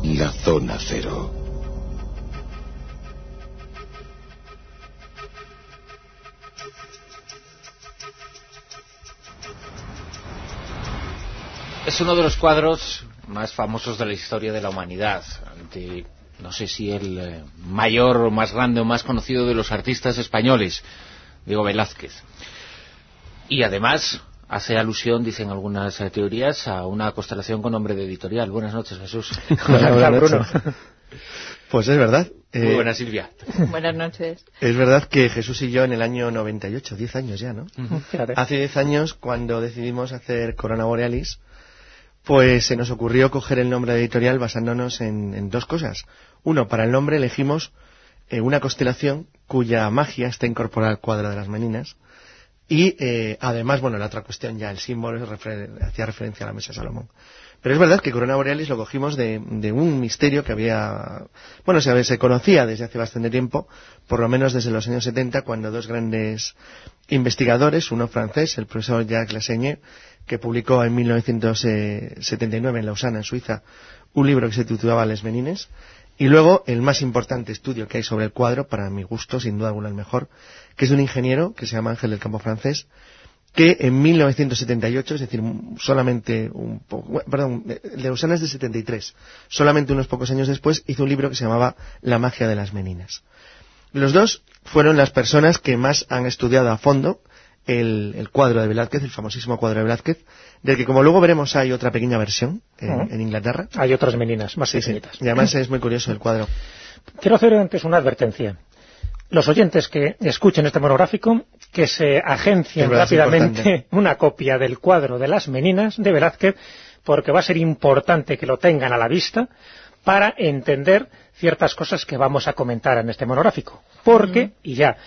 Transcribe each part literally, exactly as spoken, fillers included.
La Zona Cero. Es uno de los cuadros más famosos de la historia de la humanidad. De, no sé si el eh, mayor o más grande o más conocido de los artistas españoles, Diego Velázquez. Y además hace alusión, dicen algunas eh, teorías, a una constelación con nombre de editorial. Buenas noches, Jesús. Hola, buenas Bruno. Pues es verdad. Muy eh, buena, Silvia. Buenas noches. Es verdad que Jesús y yo en el año noventa y ocho, diez años ya, ¿no? Uh-huh. Hace diez años, cuando decidimos hacer Corona Borealis, pues se nos ocurrió coger el nombre de editorial basándonos en, en dos cosas. Uno, para el nombre elegimos eh, una constelación cuya magia está incorporada al cuadro de las Meninas. Y eh, además, bueno, la otra cuestión ya, el símbolo refer- hacía referencia a la mesa de Salomón. Pero es verdad que Corona Borealis lo cogimos de, de un misterio que había, bueno, se, se conocía desde hace bastante tiempo, por lo menos desde los años setenta, cuando dos grandes investigadores, uno francés, el profesor Jacques Lassagne, que publicó en mil novecientos setenta y nueve en Lausana, en Suiza, un libro que se titulaba Les Menines, y luego el más importante estudio que hay sobre el cuadro, para mi gusto, sin duda alguna el mejor, que es de un ingeniero que se llama Ángel del Campo francés, que en mil novecientos setenta y ocho, es decir, solamente un poco, perdón, el de Lausana es de setenta y tres, solamente unos pocos años después hizo un libro que se llamaba La magia de las Meninas. Los dos fueron las personas que más han estudiado a fondo el, el cuadro de Velázquez, el famosísimo cuadro de Velázquez, del que, como luego veremos, hay otra pequeña versión en, uh-huh. en Inglaterra. Hay otras meninas más sí, pequeñitas. Sí. Y además es muy curioso el cuadro. Quiero hacer antes una advertencia. Los oyentes que escuchen este monográfico, que se agencien rápidamente una copia del cuadro de las Meninas de Velázquez, porque va a ser importante que lo tengan a la vista para entender ciertas cosas que vamos a comentar en este monográfico. Porque, uh-huh. y ya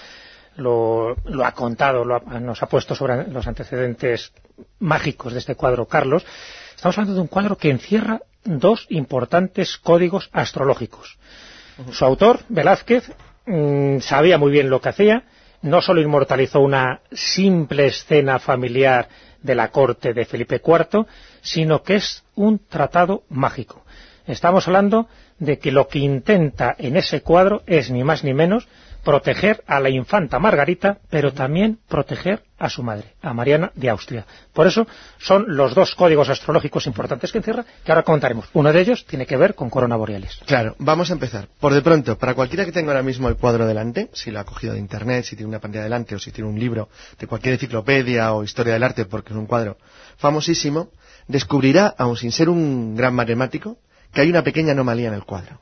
lo, lo ha contado, lo ha, nos ha puesto sobre los antecedentes mágicos de este cuadro Carlos, estamos hablando de un cuadro que encierra dos importantes códigos astrológicos. Uh-huh. Su autor, Velázquez, mmm, sabía muy bien lo que hacía. No solo inmortalizó una simple escena familiar de la corte de Felipe cuarto, sino que es un tratado mágico. Estamos hablando de que lo que intenta en ese cuadro es ni más ni menos proteger a la infanta Margarita, pero también proteger a su madre, a Mariana de Austria. Por eso son los dos códigos astrológicos importantes que encierra, que ahora comentaremos. Uno de ellos tiene que ver con Corona Borealis. Claro, vamos a empezar. Por de pronto, para cualquiera que tenga ahora mismo el cuadro delante, si lo ha cogido de internet, si tiene una pantalla delante o si tiene un libro de cualquier enciclopedia o historia del arte, porque es un cuadro famosísimo, descubrirá, aun sin ser un gran matemático, que hay una pequeña anomalía en el cuadro.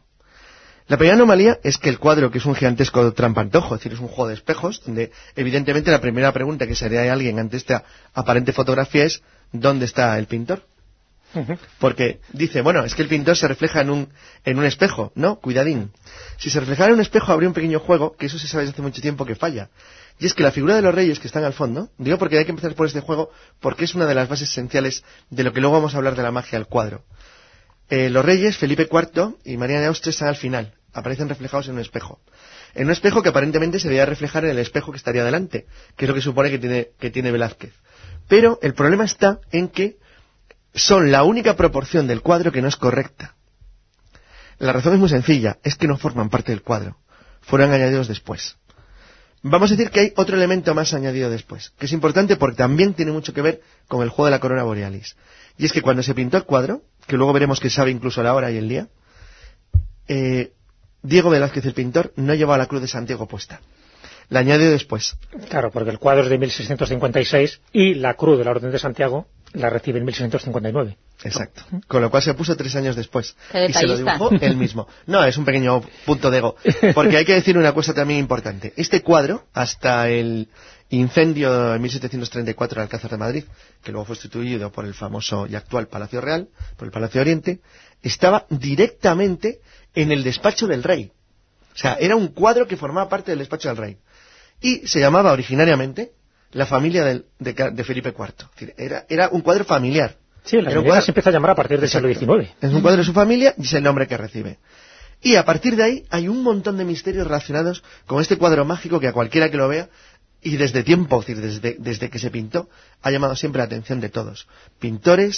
La primera anomalía es que el cuadro, que es un gigantesco trampantojo, es decir, es un juego de espejos, donde evidentemente la primera pregunta que se haría a alguien ante esta aparente fotografía es ¿dónde está el pintor? Uh-huh. Porque dice, bueno, es que el pintor se refleja en un, en un espejo. No, cuidadín. Si se reflejara en un espejo habría un pequeño juego, que eso se sabe desde hace mucho tiempo que falla. Y es que la figura de los reyes que están al fondo, digo porque hay que empezar por este juego, porque es una de las bases esenciales de lo que luego vamos a hablar de la magia del cuadro. Eh, los reyes, Felipe cuarto y Mariana de Austria, están al final, aparecen reflejados en un espejo. En un espejo que aparentemente se veía reflejar en el espejo que estaría delante, que es lo que supone que tiene, que tiene Velázquez. Pero el problema está en que son la única proporción del cuadro que no es correcta. La razón es muy sencilla, es que no forman parte del cuadro, fueron añadidos después. Vamos a decir que hay otro elemento más añadido después, que es importante porque también tiene mucho que ver con el juego de la Corona Borealis. Y es que cuando se pintó el cuadro, que luego veremos que sabe incluso la hora y el día, eh, Diego Velázquez, el pintor, no llevaba la cruz de Santiago puesta. La añadió después. Claro, porque el cuadro es de mil seiscientos cincuenta y seis y la cruz de la Orden de Santiago la recibe en mil seiscientos cincuenta y nueve. Exacto. Con lo cual se puso tres años después. Y se lo dibujó él mismo. No, es un pequeño punto de ego. Porque hay que decir una cosa también importante. Este cuadro, hasta el incendio en mil setecientos treinta y cuatro en Alcázar de Madrid, que luego fue sustituido por el famoso y actual Palacio Real, por el Palacio de Oriente, estaba directamente en el despacho del rey. O sea, era un cuadro que formaba parte del despacho del rey. Y se llamaba originariamente La familia del, de, de Felipe cuarto. Es decir, era, era un cuadro familiar. Sí, la familia se empieza a llamar a partir del siglo diecinueve. Es un cuadro de su familia y es el nombre que recibe. Y a partir de ahí hay un montón de misterios relacionados con este cuadro mágico que a cualquiera que lo vea, y desde tiempo, es decir, desde, desde que se pintó, ha llamado siempre la atención de todos. Pintores,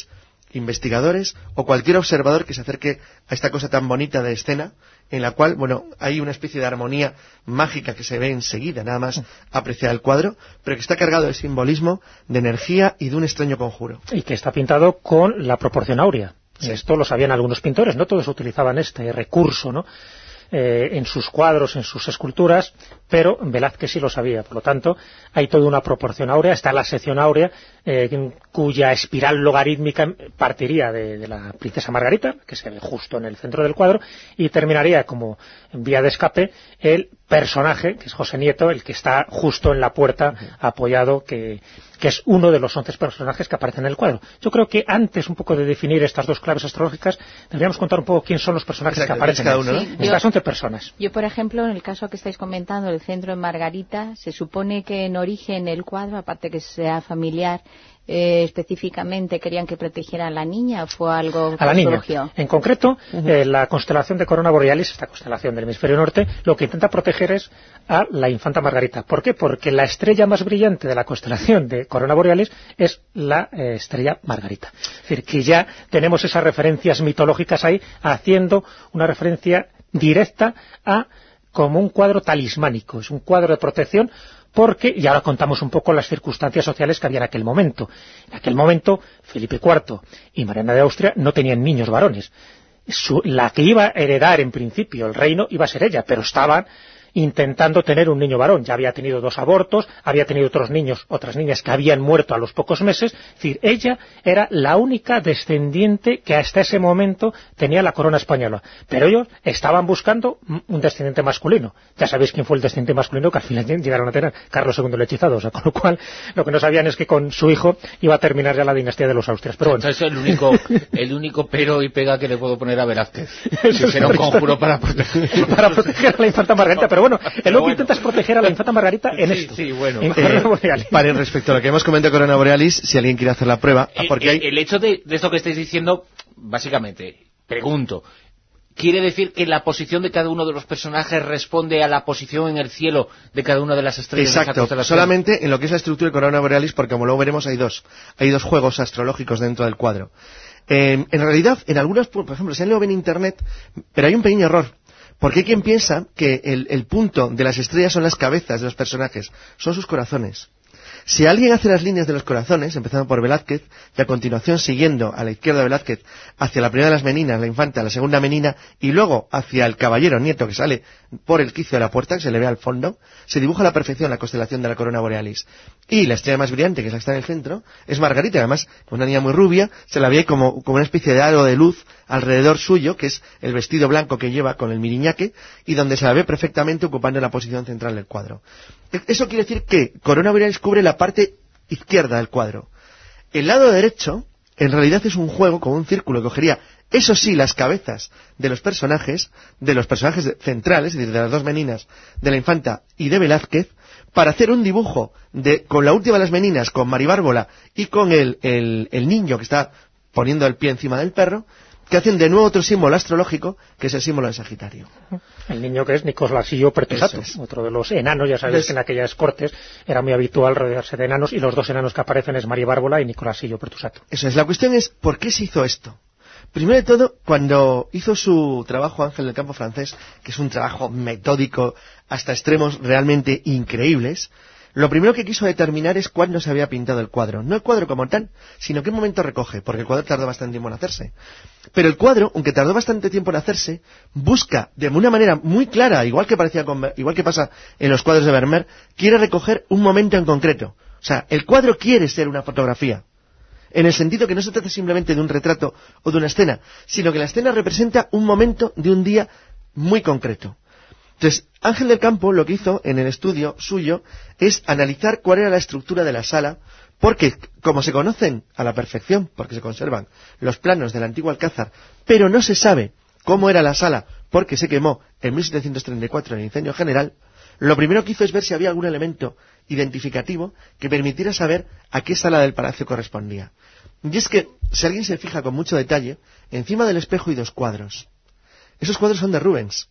investigadores o cualquier observador que se acerque a esta cosa tan bonita de escena, en la cual, bueno, hay una especie de armonía mágica que se ve enseguida, nada más apreciar el cuadro, pero que está cargado de simbolismo, de energía y de un extraño conjuro. Y que está pintado con la proporción áurea. Sí. Esto lo sabían algunos pintores, no todos utilizaban este recurso, ¿no?, Eh, en sus cuadros, en sus esculturas, pero Velázquez sí lo sabía. Por lo tanto, hay toda una proporción áurea. Está la sección áurea, eh, cuya espiral logarítmica partiría de, de la princesa Margarita, que se ve justo en el centro del cuadro, y terminaría como en vía de escape el personaje, que es José Nieto, el que está justo en la puerta, uh-huh. apoyado, que, que es uno de los once personajes que aparecen en el cuadro. Yo creo que antes un poco de definir estas dos claves astrológicas, deberíamos contar un poco quién son los personajes Exacto, que aparecen cada uno, ¿no? Sí, estas once personas. Yo, por ejemplo, en el caso que estáis comentando, el centro en Margarita, se supone que en origen el cuadro, aparte que sea familiar, Eh, específicamente querían que protegiera a la niña, o fue algo que a la niña. surgió. En concreto, uh-huh. eh, la constelación de Corona Borealis, esta constelación del hemisferio norte, lo que intenta proteger es a la infanta Margarita. ¿Por qué? Porque la estrella más brillante de la constelación de Corona Borealis es la eh, estrella Margarita. Es decir, que ya tenemos esas referencias mitológicas ahí, haciendo una referencia directa a como un cuadro talismánico, es un cuadro de protección. Porque, y ahora contamos un poco las circunstancias sociales que había en aquel momento. En aquel momento, Felipe cuarto y Mariana de Austria no tenían niños varones. Su, la que iba a heredar en principio el reino iba a ser ella, pero estaban intentando tener un niño varón. Ya había tenido dos abortos, había tenido otros niños, otras niñas que habían muerto a los pocos meses. Es decir, ella era la única descendiente que hasta ese momento tenía la corona española. Pero ellos estaban buscando un descendiente masculino. Ya sabéis quién fue el descendiente masculino que al final llegaron a tener, Carlos segundo el Hechizado. O sea, con lo cual, lo que no sabían es que con su hijo iba a terminar ya la dinastía de los Austrias. Pero bueno. Es el único, el único pero y pega que le puedo poner a Velázquez. Si será un conjuro para proteger. para proteger a la infanta Margarita, pero bueno, el lo que bueno. intenta es proteger a la infanta Margarita en sí, esto. Sí, bueno. En Corona Borealis. Eh, para respecto a lo que hemos comentado de Corona Borealis, si alguien quiere hacer la prueba, porque el, hay... el hecho de, de esto que estáis diciendo, básicamente, pregunto, ¿quiere decir que la posición de cada uno de los personajes responde a la posición en el cielo de cada una de las estrellas? Exacto, solamente en lo que es la estructura de Corona Borealis, porque como luego veremos hay dos, hay dos juegos astrológicos dentro del cuadro. Eh, en realidad, en algunos, por ejemplo, se lo ven en internet, pero hay un pequeño error. Porque hay quien piensa que el, el punto de las estrellas son las cabezas de los personajes, son sus corazones. Si alguien hace las líneas de los corazones, empezando por Velázquez, y a continuación siguiendo a la izquierda de Velázquez hacia la primera de las meninas, la infanta, la segunda menina, y luego hacia el caballero nieto que sale por el quicio de la puerta, que se le ve al fondo, se dibuja a la perfección la constelación de la Corona Borealis. Y la estrella más brillante, que es la que está en el centro, es Margarita, además, una niña muy rubia, se la ve como, como una especie de halo de luz alrededor suyo, que es el vestido blanco que lleva con el miriñaque, y donde se la ve perfectamente ocupando la posición central del cuadro. Eso quiere decir que Corona Borealis cubre la parte izquierda del cuadro. El lado derecho, en realidad es un juego con un círculo que cogería, eso sí, las cabezas de los personajes, de los personajes centrales, es decir, de las dos meninas, de la infanta y de Velázquez, para hacer un dibujo de, con la última de las meninas, con Maribárbola y con el, el, el niño que está poniendo el pie encima del perro, que hacen de nuevo otro símbolo astrológico, que es el símbolo de Sagitario. El niño que es Nicolasillo Pertusato, es. otro de los enanos. Ya sabéis es. que en aquellas cortes era muy habitual rodearse de enanos, y los dos enanos que aparecen es Maribárbola y Nicolasillo Pertusato. Eso es. La cuestión es, ¿por qué se hizo esto? Primero de todo, cuando hizo su trabajo Ángel del Campo francés, que es un trabajo metódico hasta extremos realmente increíbles, lo primero que quiso determinar es cuándo se había pintado el cuadro. No el cuadro como tal, sino qué momento recoge, porque el cuadro tardó bastante tiempo en hacerse. Pero el cuadro, aunque tardó bastante tiempo en hacerse, busca de una manera muy clara, igual que parecía con, igual que pasa en los cuadros de Vermeer, quiere recoger un momento en concreto. O sea, el cuadro quiere ser una fotografía, en el sentido que no se trata simplemente de un retrato o de una escena, sino que la escena representa un momento de un día muy concreto. Entonces, Ángel del Campo lo que hizo en el estudio suyo es analizar cuál era la estructura de la sala, porque como se conocen a la perfección, porque se conservan los planos del antiguo Alcázar, pero no se sabe cómo era la sala porque se quemó en mil setecientos treinta y cuatro en el incendio general, lo primero que hizo es ver si había algún elemento identificativo que permitiera saber a qué sala del palacio correspondía. Y es que, si alguien se fija con mucho detalle, encima del espejo hay dos cuadros. Esos cuadros son de Rubens.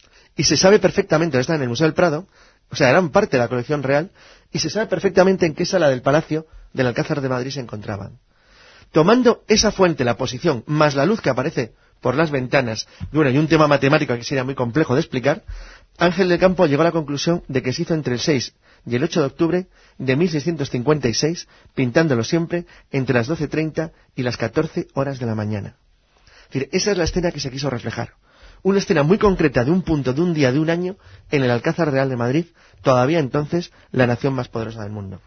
Y se sabe perfectamente, están en el Museo del Prado, o sea, eran parte de la colección real, y se sabe perfectamente en qué sala del Palacio del Alcázar de Madrid se encontraban. tomando esa fuente, la posición, más la luz que aparece por las ventanas, y, bueno, y un tema matemático que sería muy complejo de explicar, Ángel del Campo llegó a la conclusión de que se hizo entre el seis y el ocho de octubre de mil seiscientos cincuenta y seis, pintándolo siempre entre las doce treinta y las catorce horas de la mañana. Es decir, esa es la escena que se quiso reflejar. Una escena muy concreta de un punto, de un día, de un año, en el Alcázar Real de Madrid, todavía entonces la nación más poderosa del mundo.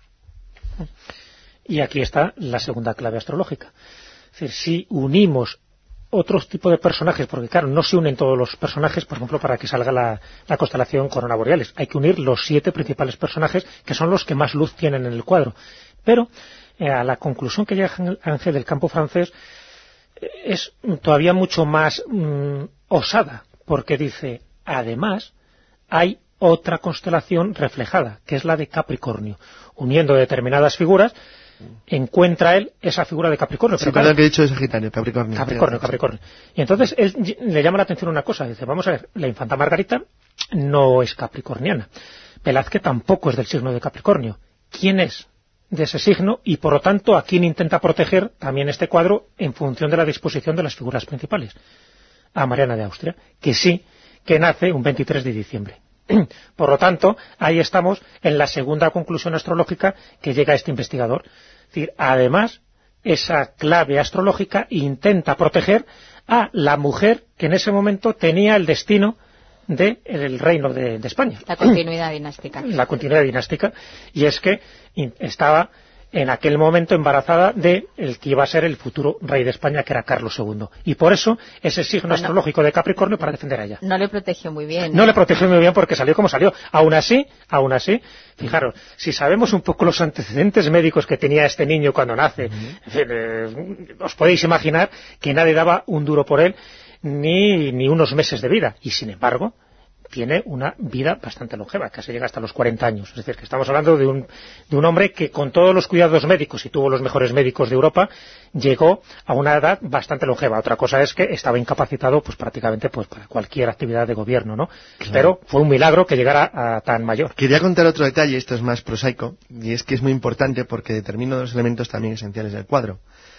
Y aquí está la segunda clave astrológica. Es decir, si unimos otros tipos de personajes, porque claro, no se unen todos los personajes, por ejemplo, para que salga la, la constelación Corona Borealis. Hay que unir los siete principales personajes, que son los que más luz tienen en el cuadro. Pero eh, a la conclusión que llega Ángel del Campo francés eh, es todavía mucho más mmm, osada, porque dice, además, hay otra constelación reflejada, que es la de Capricornio. Uniendo determinadas figuras, encuentra él esa figura de Capricornio. Sí, pero claro, que he dicho de Sagitario, Capricornio. Capricornio, Capricornio. Y entonces él le llama la atención una cosa, dice, vamos a ver, la infanta Margarita no es capricorniana. Velázquez tampoco es del signo de Capricornio. ¿Quién es de ese signo? Y por lo tanto, ¿a quién intenta proteger también este cuadro en función de la disposición de las figuras principales? A Mariana de Austria, que sí, que nace un veintitrés de diciembre. Por lo tanto, ahí estamos en la segunda conclusión astrológica que llega a este investigador. Es decir, además, esa clave astrológica intenta proteger a la mujer que en ese momento tenía el destino del reino de, de España. La continuidad dinástica. La continuidad dinástica. Y es que estaba en aquel momento embarazada de el que iba a ser el futuro rey de España, que era Carlos segundo. Y por eso ese signo bueno, astrológico de Capricornio para defender a ella. No le protegió muy bien. No, ¿no? le protegió muy bien porque salió como salió. Aún así, aún así, fijaros, si sabemos un poco los antecedentes médicos que tenía este niño cuando nace, uh-huh. en fin, eh, os podéis imaginar que nadie daba un duro por él, ni, ni unos meses de vida. Y sin embargo, tiene una vida bastante longeva, casi llega hasta los cuarenta años. Es decir, que estamos hablando de un, de un hombre que con todos los cuidados médicos, y tuvo los mejores médicos de Europa, llegó a una edad bastante longeva. Otra cosa es que estaba incapacitado pues prácticamente pues para cualquier actividad de gobierno, ¿no? Claro. Pero fue un milagro que llegara a tan mayor. Quería contar otro detalle, esto es más prosaico, y es que es muy importante porque determina los elementos también esenciales del cuadro.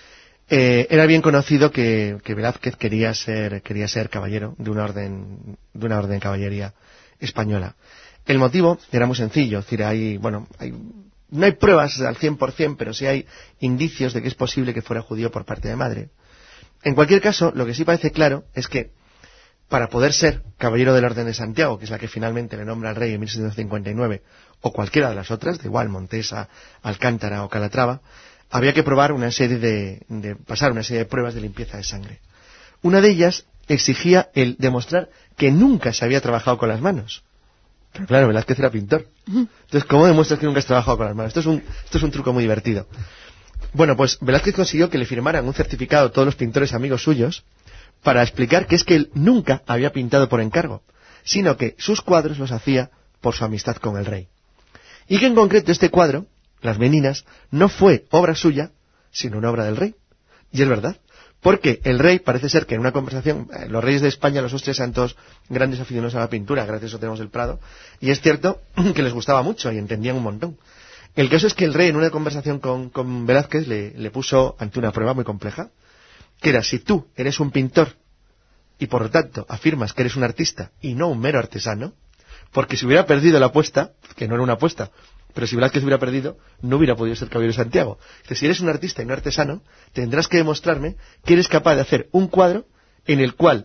Eh, era bien conocido que, que Velázquez quería ser, quería ser caballero de una orden, de una orden de caballería española. El motivo era muy sencillo, es decir, hay, bueno, hay, no hay pruebas al cien por cien, pero sí hay indicios de que es posible que fuera judío por parte de madre. En cualquier caso, lo que sí parece claro es que para poder ser caballero de la Orden de Santiago, que es la que finalmente le nombra al rey en mil setecientos cincuenta y nueve, o cualquiera de las otras, de igual Montesa, Alcántara o Calatrava, había que probar una serie de, de pasar una serie de pruebas de limpieza de sangre. Una de ellas exigía el demostrar que nunca se había trabajado con las manos. Pero claro, Velázquez era pintor. Entonces, ¿cómo demuestras que nunca has trabajado con las manos? Esto es un, esto es un truco muy divertido. Bueno, pues Velázquez consiguió que le firmaran un certificado a todos los pintores amigos suyos para explicar que es que él nunca había pintado por encargo, sino que sus cuadros los hacía por su amistad con el rey. Y que en concreto este cuadro, Las Meninas, no fue obra suya, sino una obra del rey. Y es verdad, porque el rey parece ser que en una conversación, eh, los reyes de España, los Austrias, eran todos grandes aficionados a la pintura, gracias a eso tenemos el Prado, y es cierto que les gustaba mucho y entendían un montón. El caso es que el rey en una conversación con, con Velázquez le, le puso ante una prueba muy compleja, que era, si tú eres un pintor y por lo tanto afirmas que eres un artista y no un mero artesano, porque si hubiera perdido la apuesta, que no era una apuesta, pero si Velázquez hubiera perdido, no hubiera podido ser caballero de Santiago. Entonces, si eres un artista y no artesano, tendrás que demostrarme que eres capaz de hacer un cuadro en el cual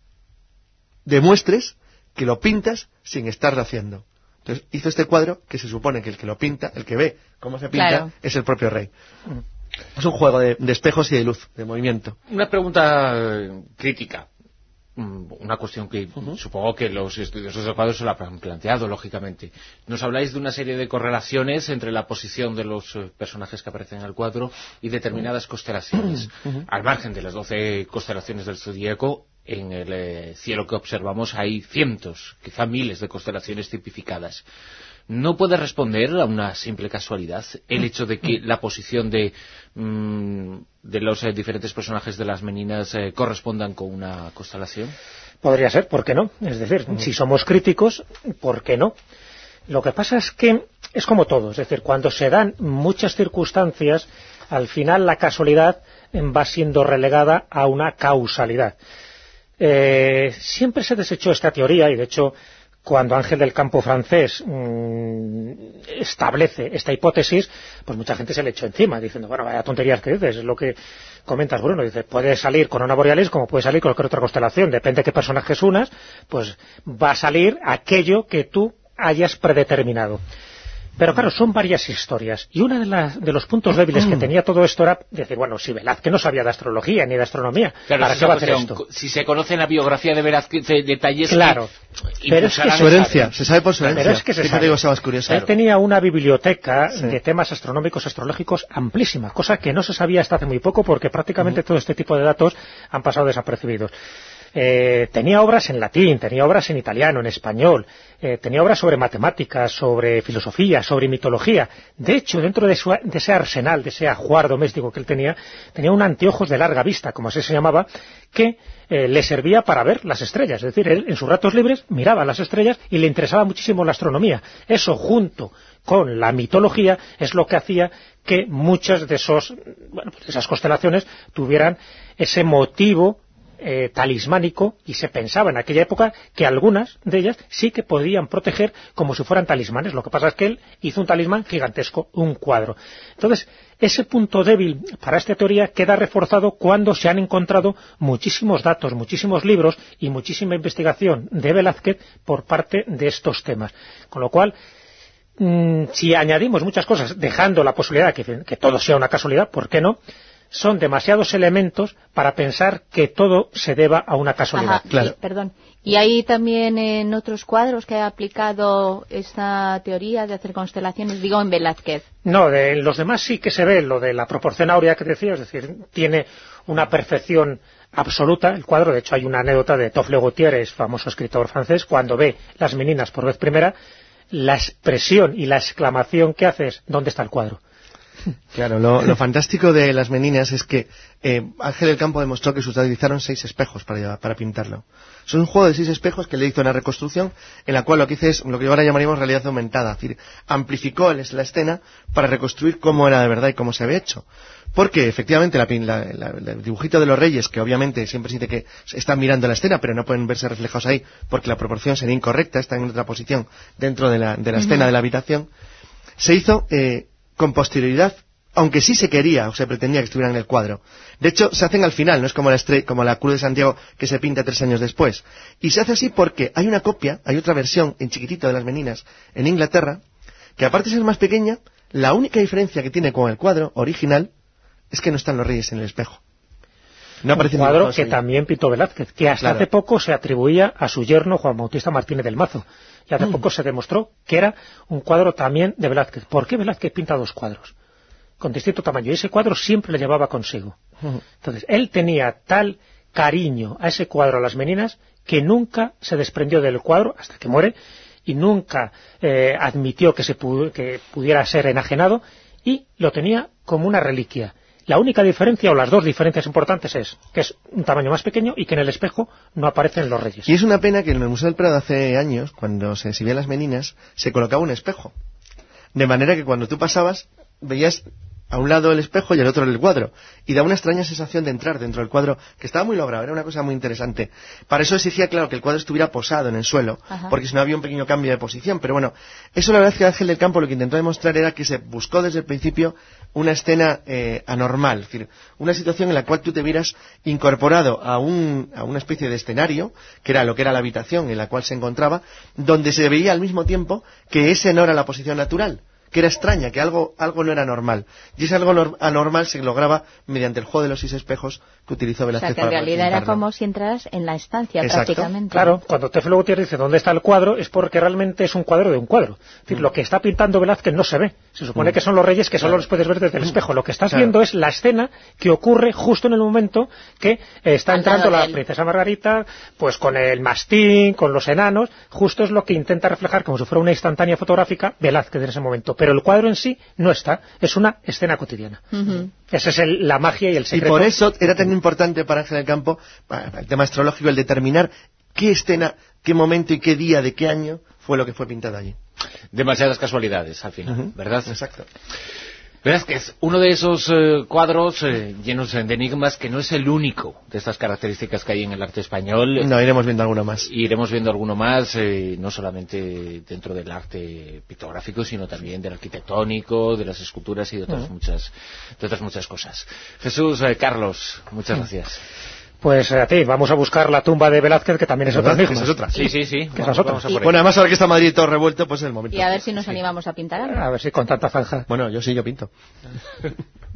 demuestres que lo pintas sin estarlo haciendo. Entonces, hizo este cuadro que se supone que el que lo pinta, el que ve cómo se pinta, claro, es el propio rey. Es un juego de, de espejos y de luz, de movimiento. Una pregunta eh, crítica. Una cuestión que uh-huh. supongo que los estudiosos del cuadro se la han planteado, lógicamente. Nos habláis de una serie de correlaciones entre la posición de los eh, personajes que aparecen en el cuadro y determinadas constelaciones. Uh-huh. Al margen de las doce constelaciones del zodíaco, en el eh, cielo que observamos hay cientos, quizá miles de constelaciones tipificadas. ¿No puede responder a una simple casualidad el hecho de que la posición de, mmm, de los eh, diferentes personajes de Las Meninas eh, correspondan con una constelación? Podría ser, ¿por qué no? Es decir, uh-huh. si somos críticos, ¿por qué no? Lo que pasa es que es como todo, es decir, cuando se dan muchas circunstancias, al final la casualidad va siendo relegada a una causalidad. Eh, siempre se desechó esta teoría y, de hecho, cuando Ángel del Campo francés mmm, establece esta hipótesis, pues mucha gente se le echó encima, diciendo, bueno, vaya tonterías que dices, es lo que comentas, Bruno. Dice, puede salir con Aurora Borealis como puede salir con cualquier otra constelación, depende de qué personajes unas, pues va a salir aquello que tú hayas predeterminado. Pero claro, son varias historias, y uno de, las, de los puntos débiles que tenía todo esto era decir, bueno, si Velázquez no sabía de astrología ni de astronomía, claro, ¿para si qué va a hacer esto? Si se conoce la biografía de Velázquez, de detalles... Claro, que pero es que su herencia, se sabe por su herencia. Pero es que se sabe. Digo, más curioso. Él Claro. tenía una biblioteca sí. de temas astronómicos, astrológicos amplísima, cosa que no se sabía hasta hace muy poco, porque prácticamente uh-huh. todo este tipo de datos han pasado desapercibidos. Eh, tenía obras en latín, tenía obras en italiano, en español, eh, tenía obras sobre matemáticas, sobre filosofía, sobre mitología. De hecho, dentro de, su, de ese arsenal, de ese ajuar doméstico que él tenía, tenía un anteojos de larga vista, como así se llamaba, que eh, le servía para ver las estrellas. Es decir, él en sus ratos libres miraba las estrellas y le interesaba muchísimo la astronomía. Eso, junto con la mitología, es lo que hacía que muchas de, esos, bueno, pues de esas constelaciones tuvieran ese motivo Eh, talismánico, y se pensaba en aquella época que algunas de ellas sí que podían proteger como si fueran talismanes. Lo que pasa es que él hizo un talismán gigantesco, un cuadro. Entonces, ese punto débil para esta teoría queda reforzado cuando se han encontrado muchísimos datos, muchísimos libros y muchísima investigación de Velázquez por parte de estos temas. Con lo cual, mmm, si añadimos muchas cosas, dejando la posibilidad de que, que todo sea una casualidad, ¿por qué no?, son demasiados elementos para pensar que todo se deba a una casualidad. Ajá, claro. Y, perdón. ¿Y hay también en otros cuadros que ha aplicado esta teoría de hacer constelaciones, digo, en Velázquez? No, de los demás sí que se ve lo de la proporción áurea que decía, es decir, tiene una perfección absoluta el cuadro. De hecho, hay una anécdota de Toffle Gutiérrez, famoso escritor francés, cuando ve Las Meninas por vez primera, la expresión y la exclamación que hace es, ¿dónde está el cuadro? Claro, lo, lo fantástico de Las Meninas es que eh, Ángel del Campo demostró que se utilizaron seis espejos para, para pintarlo. Son un juego de seis espejos que le hizo una reconstrucción en la cual lo que hice es lo que ahora llamaríamos realidad aumentada, es decir, amplificó la escena para reconstruir cómo era de verdad y cómo se había hecho. Porque efectivamente la, la, la, el dibujito de los reyes, que obviamente siempre se dice que están mirando la escena, pero no pueden verse reflejados ahí porque la proporción sería incorrecta, están en otra posición dentro de la, de la uh-huh. escena de la habitación, se hizo eh, con posterioridad, aunque sí se quería o se pretendía que estuvieran en el cuadro. De hecho, se hacen al final, no es como la, estre- como la Cruz de Santiago que se pinta tres años después. Y se hace así porque hay una copia, hay otra versión en chiquitito de Las Meninas en Inglaterra, que aparte de ser más pequeña, la única diferencia que tiene con el cuadro original es que no están los reyes en el espejo. No aparece un cuadro que también pintó Velázquez, que hasta claro. hace poco se atribuía a su yerno Juan Bautista Martínez del Mazo. Y hace mm. poco se demostró que era un cuadro también de Velázquez. ¿Por qué Velázquez pinta dos cuadros con distinto tamaño? Y ese cuadro siempre le llevaba consigo. Uh-huh. Entonces, él tenía tal cariño a ese cuadro, a Las Meninas, que nunca se desprendió del cuadro hasta que muere, y nunca eh, admitió que, se pu- que pudiera ser enajenado, y lo tenía como una reliquia. La única diferencia, o las dos diferencias importantes, es que es un tamaño más pequeño y que en el espejo no aparecen los reyes. Y es una pena que en el Museo del Prado hace años, cuando se exhibían Las Meninas, se colocaba un espejo. De manera que cuando tú pasabas, veías a un lado el espejo y al otro el cuadro, y da una extraña sensación de entrar dentro del cuadro, que estaba muy logrado, era una cosa muy interesante. Para eso exigía, claro, que el cuadro estuviera posado en el suelo, Ajá. porque si no había un pequeño cambio de posición, pero bueno, eso la verdad es que Ángel del Campo lo que intentó demostrar era que se buscó desde el principio una escena eh, anormal, es decir, una situación en la cual tú te vieras incorporado a, un, a una especie de escenario, que era lo que era la habitación en la cual se encontraba, donde se veía al mismo tiempo que ese no era la posición natural, que era extraña, que algo algo no era normal. Y ese algo nor- anormal se lograba mediante el juego de los seis espejos que utilizó Velázquez. O sea, que en realidad era como si entraras en la estancia. Exacto. Prácticamente. Claro, cuando Toffle Gutiérrez dice dónde está el cuadro, es porque realmente es un cuadro de un cuadro. Es decir, mm. lo que está pintando Velázquez no se ve. Se supone mm. que son los reyes que claro. solo los puedes ver desde el espejo. Lo que estás claro. viendo es la escena que ocurre justo en el momento que eh, está Al entrando la princesa Margarita, pues con el mastín, con los enanos. Justo es lo que intenta reflejar, como si fuera una instantánea fotográfica, Velázquez en ese momento. Pero el cuadro en sí no está, es una escena cotidiana. Uh-huh. Esa es el, la magia y el secreto. Y por eso era tan importante para Ángel del Campo, para el tema astrológico, el determinar qué escena, qué momento y qué día de qué año fue lo que fue pintado allí. Demasiadas casualidades al final, uh-huh. ¿verdad? Exacto. Verás que es uno de esos eh, cuadros eh, llenos de enigmas, que no es el único de estas características que hay en el arte español. No, iremos viendo alguno más. Iremos viendo alguno más, eh, no solamente dentro del arte pictográfico, sino también del arquitectónico, de las esculturas y de otras, uh-huh. muchas, de otras muchas cosas. Jesús, eh, Carlos, muchas gracias. Pues a ti, vamos a buscar la tumba de Velázquez, que también es otra enigma. Es otra. Sí, sí, sí. Que vamos, vamos a por bueno, además ahora que está Madrid todo revuelto, pues es el momento. Y a ver si nos sí. animamos a pintar algo. A ver si con tanta zanja. Bueno, yo sí, yo pinto.